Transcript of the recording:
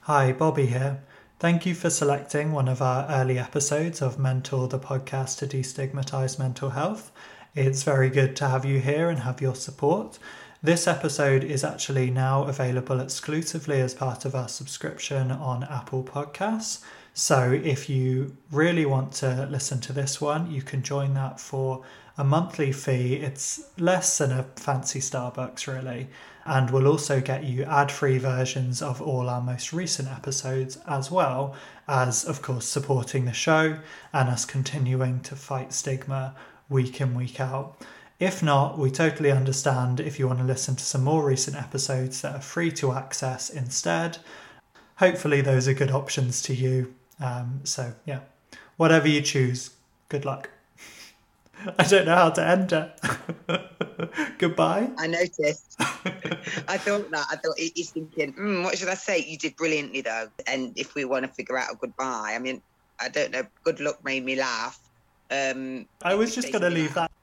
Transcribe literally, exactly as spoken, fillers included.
Hi, Bobby here. Thank you for selecting one of our early episodes of Mental, the podcast to destigmatize mental health. It's very good to have you here and have your support. This episode is actually now available exclusively as part of our subscription on Apple Podcasts. So if you really want to listen to this one, you can join that for a monthly fee. It's less than a fancy Starbucks, really. And we'll also get you ad-free versions of all our most recent episodes, as well as, of course, supporting the show and us continuing to fight stigma week in, week out. If not, we totally understand if you want to listen to some more recent episodes that are free to access instead. Hopefully those are good options to you. Um, so yeah, whatever you choose, good luck. I don't know how to end it. Goodbye. I noticed. I thought that. I thought he's thinking, mm, what should I say? You did brilliantly, though. And if we want to figure out a goodbye, I mean, I don't know. Good luck made me laugh. Um, I was just going to leave that.